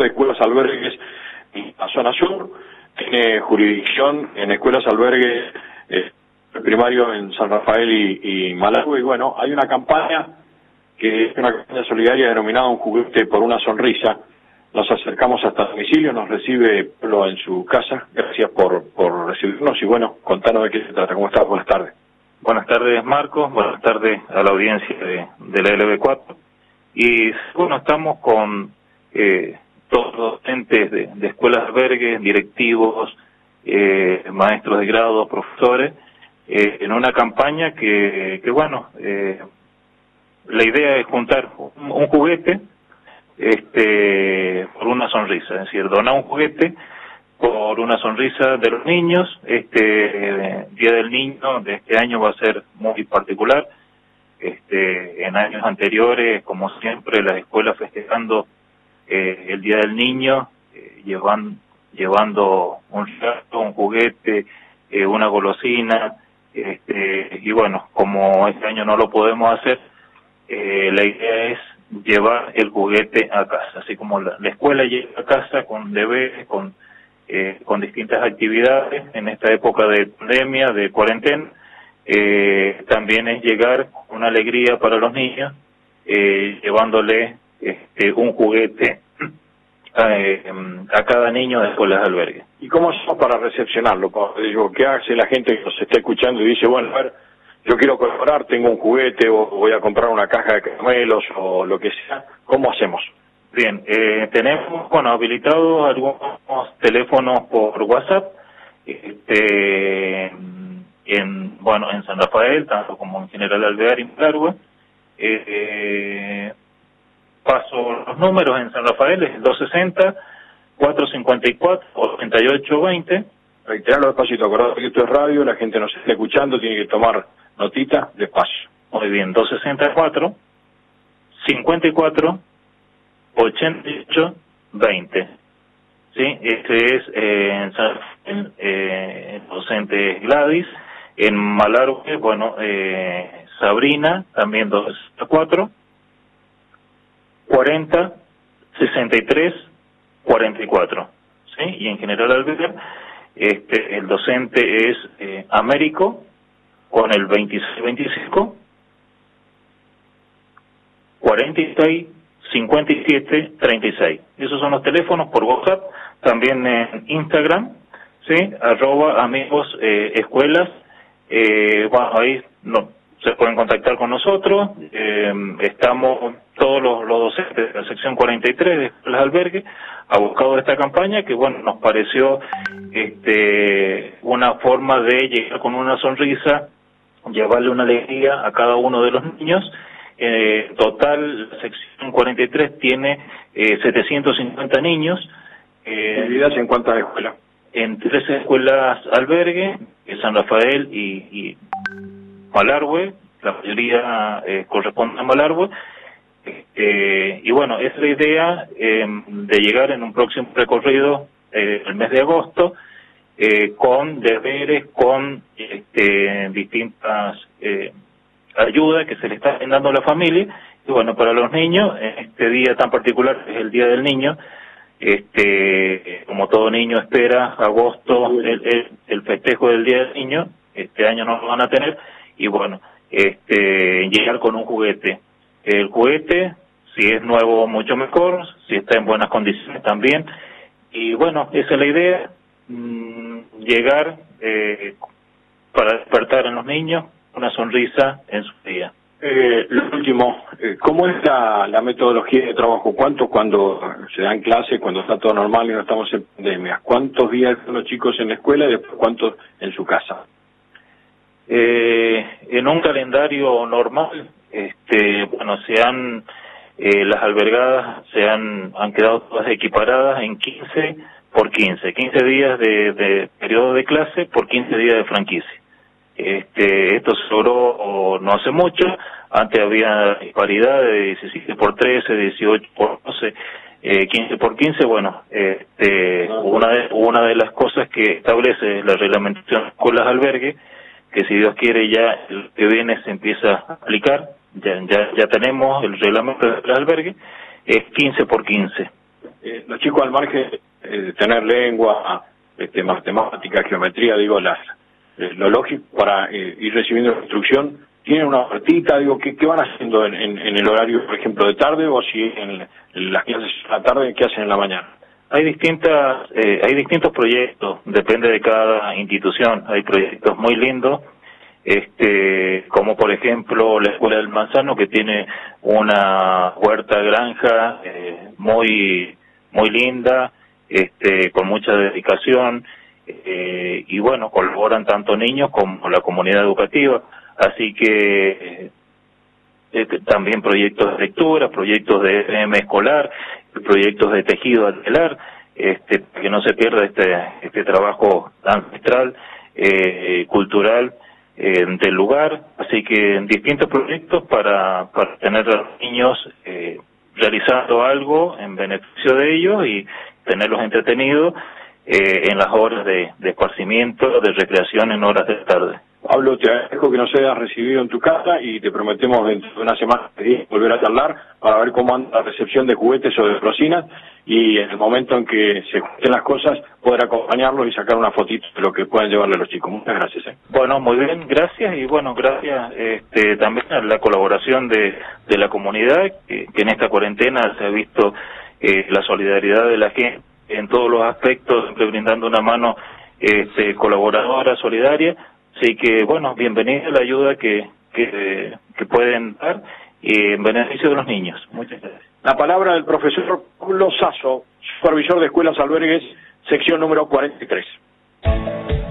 de escuelas albergues en la zona sur, tiene jurisdicción en escuelas albergues primario en San Rafael y Malargüe, y bueno, hay una campaña que es una campaña solidaria denominada Un juguete por una sonrisa. Nos acercamos hasta el domicilio, nos recibe Pablo en su casa. Gracias por recibirnos y bueno, contanos de qué se trata. ¿Cómo estás? Buenas tardes. Buenas tardes, Marcos. Buenas tardes a la audiencia de la LB4. Y bueno, estamos con todos los docentes de escuelas albergues, directivos, maestros de grado, profesores, en una campaña que bueno, la idea es juntar un juguete por una sonrisa, es decir, donar un juguete por una sonrisa de los niños. Día del Niño de este año va a ser muy particular. En años anteriores, como siempre, las escuelas festejando el Día del Niño, llevando un regalo, un juguete, una golosina, y bueno, como este año no lo podemos hacer, la idea es llevar el juguete a casa, así como la escuela llega a casa con deberes, con distintas actividades en esta época de pandemia, de cuarentena. También es llegar con una alegría para los niños, llevándole un juguete a cada niño de escuelas albergues. ¿Y cómo hacemos para recepcionarlo? Digo, ¿qué hace la gente que nos está escuchando y dice, bueno, a ver, yo quiero colaborar, tengo un juguete o voy a comprar una caja de caramelos o lo que sea? ¿Cómo hacemos? Bien, tenemos, bueno, habilitados algunos teléfonos por WhatsApp, en San Rafael, tanto como en General Alvear y Malargüe. Paso los números. En San Rafael es 260-454-8820. Reiterarlo despacito, acordate que esto es radio, la gente nos está escuchando, tiene que tomar notita despacio. Muy bien, 264-54-8820. Sí, este es en San Rafael, el docente es Gladys. En Malargüe, bueno, Sabrina, también 264 40 63 44. ¿Sí? Y en General Alvear, el docente es Américo, con el 2625 46 57 36. Esos son los teléfonos por WhatsApp. También en Instagram, ¿sí? @amigos escuelas. Bueno, ahí se pueden contactar con nosotros. Estamos todos los docentes de la sección 43 de escuelas albergues abocados a esta campaña, que bueno, nos pareció una forma de llegar con una sonrisa, llevarle una alegría a cada uno de los niños. Total, la sección 43 tiene 750 niños. ¿Divididas en cuántas escuelas? En 13 escuelas albergue, San Rafael y Malargüe, la mayoría corresponde a Malargüe. Y bueno, es la idea de llegar en un próximo recorrido el mes de agosto, con deberes, con distintas ayuda que se le está dando a la familia. Y bueno, para los niños, en este día tan particular, que es el Día del Niño, como todo niño espera agosto el festejo del Día del Niño. Este año no lo van a tener, y bueno, llegar con un juguete. El juguete, si es nuevo, mucho mejor, si está en buenas condiciones también. Y bueno, esa es la idea, llegar para despertar en los niños una sonrisa en su día. Lo último, ¿cómo es la metodología de trabajo? ¿Cuánto cuando se dan clases, cuando está todo normal y no estamos en pandemia? ¿Cuántos días están los chicos en la escuela y después cuántos en su casa? En un calendario normal, bueno, las albergadas han quedado todas equiparadas en 15 por 15 días de periodo de clase por 15 días de franquicia. Esto se logró no hace mucho. Antes había paridad de 17 por 13, 18 por 12, 15 por 15. Bueno, una de las cosas que establece la reglamentación de escuelas albergue, que si Dios quiere ya el que viene se empieza a aplicar, ya tenemos el reglamento de escuelas albergue, es 15 por 15. los chicos al margen de tener lengua, matemática, geometría, digo, lo lógico para ir recibiendo la instrucción, ¿tienen una partita? Digo, ¿qué van haciendo en el horario, por ejemplo, de tarde, o si en las clases de la tarde, qué hacen en la mañana? Hay distintos proyectos, depende de cada institución. Hay proyectos muy lindos, como por ejemplo la Escuela del Manzano, que tiene una huerta granja muy linda, con mucha dedicación, y bueno, colaboran tanto niños como la comunidad educativa. Así que también proyectos de lectura, proyectos de FM escolar, proyectos de tejido telar, que no se pierda este trabajo ancestral, cultural del lugar. Así que distintos proyectos para tener a los niños realizando algo en beneficio de ellos y tenerlos entretenidos en las horas de esparcimiento, de recreación en horas de tarde. Pablo, te agradezco que nos hayas recibido en tu casa y te prometemos dentro de una semana volver a charlar para ver cómo anda la recepción de juguetes o de golosinas, y en el momento en que se junten las cosas poder acompañarlos y sacar una fotito de lo que pueden llevarle a los chicos. Muchas gracias. Bueno, muy bien, gracias, y bueno, gracias también a la colaboración de la comunidad, que en esta cuarentena se ha visto la solidaridad de la gente en todos los aspectos, siempre brindando una mano colaboradora, solidaria. Así que, bueno, bienvenida la ayuda que pueden dar en beneficio de los niños. Muchas gracias. La palabra del profesor Pablo Sasso, supervisor de escuelas albergues, sección número 43.